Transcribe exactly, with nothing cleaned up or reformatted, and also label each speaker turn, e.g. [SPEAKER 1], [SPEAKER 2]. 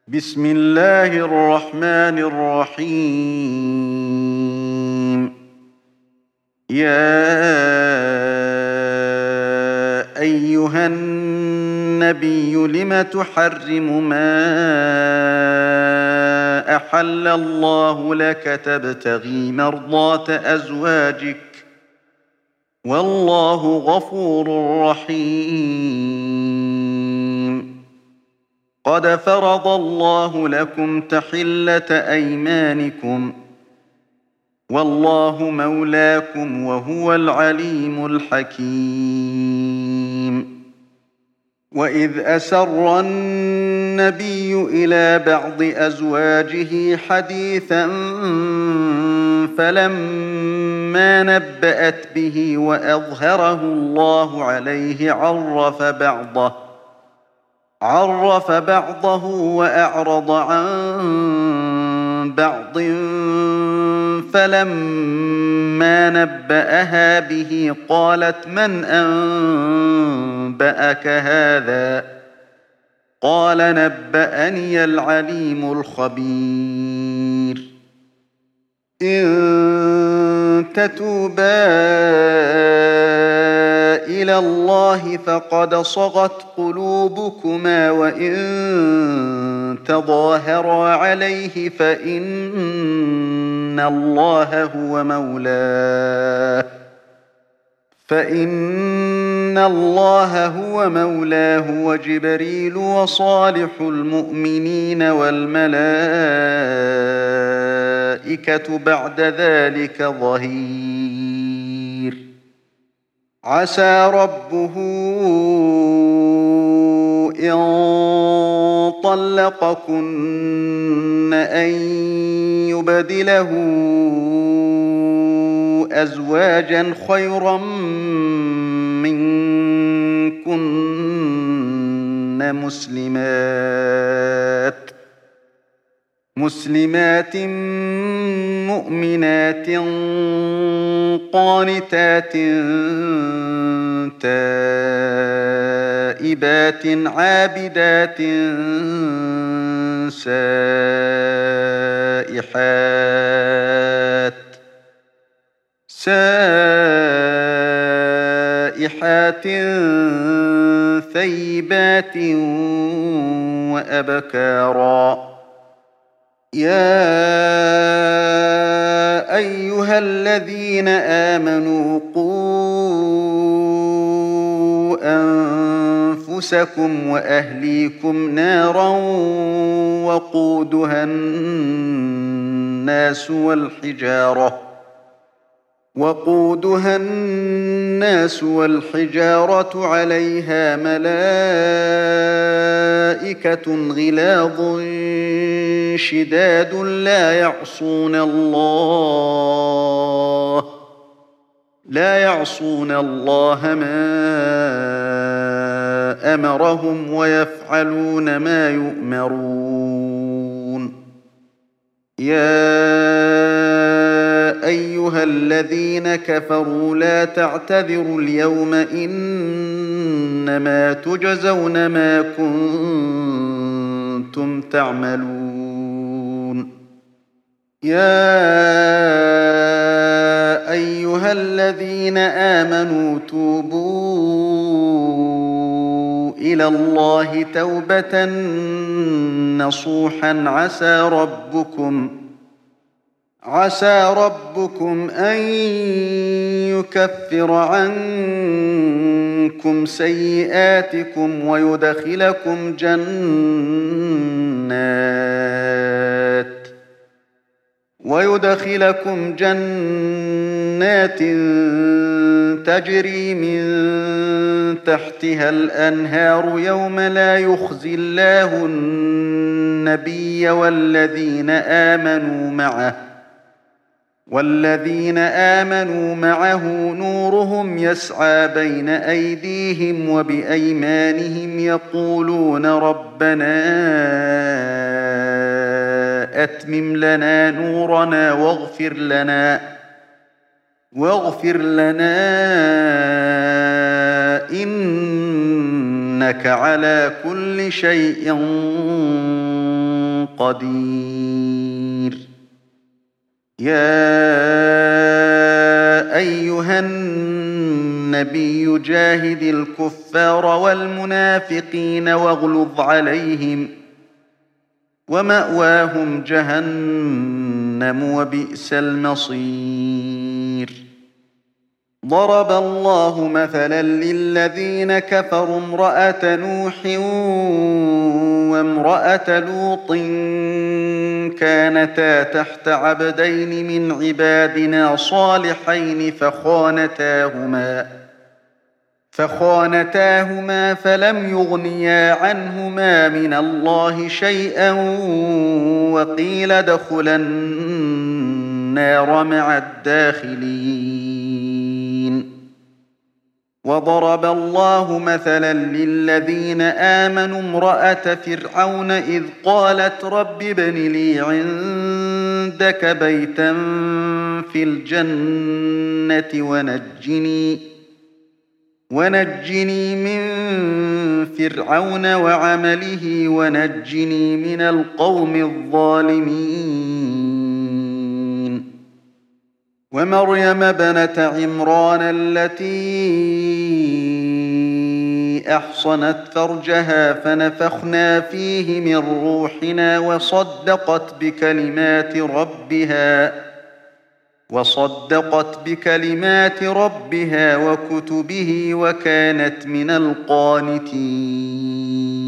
[SPEAKER 1] بسم الله الرحمن الرحيم. يا أيها النبي لم تحرم ما أحل الله لك تبتغي مرضات أزواجك والله غفور رحيم. قد فرض الله لكم تحلة أيمانكم والله مولاكم وهو العليم الحكيم. وإذ أسر النبي إلى بعض أزواجه حديثا فلما نبأت به وأظهره الله عليه عرف بعضه عرف بعضه وأعرض عن بعض فلما نبأها به قالت من أنبأك هذا قال نبأني العليم الخبير. إن تتوبا إلى الله فقد صغت قلوبكما وإن تظاهرا عليه فإن الله هو مولاه فإن الله هو مولاه وجبريل وصالح المؤمنين والملائكة بعد ذلك ظهير. عسى ربه إن طلقكن أن يبدله أزواجا خيرا منكن مسلمات مسلمات مؤمنات قانتات تائبات عابدات سائحات سائحات ثيبات وأبكارا. يا أيها الذين آمنوا قوا أنفسكم وأهليكم نارا وقودها الناس والحجارة وقودها الناس والحجارة عليها ملائكة غلاظ شداد لا يعصون الله لا يعصون الله ما أمرهم ويفعلون ما يؤمرون. يا أيها الذين كفروا لا تعتذروا اليوم إنما تجزون ما كنتم تعملون. يا أيها الذين آمنوا توبوا إلى الله توبة نصوحا عسى ربكم عسى ربكم أن يكفر عنكم سيئاتكم ويدخلكم جنات ويدخلكم جنات تجري من تحتها الأنهار يوم لا يخزي الله النبي والذين آمنوا معه والذين آمنوا معه نورهم يسعى بين أيديهم وبأيمانهم يقولون ربنا أتمم لنا نورنا واغفر لنا واغفر لنا إن إنك على كل شيء قدير. يا أيها النبي جاهد الكفار والمنافقين واغلظ عليهم ومأواهم جهنم وبئس المصير. ضرب الله مثلا للذين كفروا امرأة نوح وامرأة لوط كانتا تحت عبدين من عبادنا صالحين فخانتاهما فخانتاهما فلم يغنيا عنهما من الله شيئا وقيل ادخلا النار مع الداخلين. وضرب الله مثلا للذين آمنوا امرأة فرعون إذ قالت رب ابن لي عندك بيتا في الجنة ونجني ونجني من فرعون وعمله ونجني من القوم الظالمين. ومريم ابنة عمران التي أحصنت فرجها فنفخنا فيه من روحنا وصدقت بكلمات ربها وصدقت بكلمات ربها وكتبه وكانت من القانتين.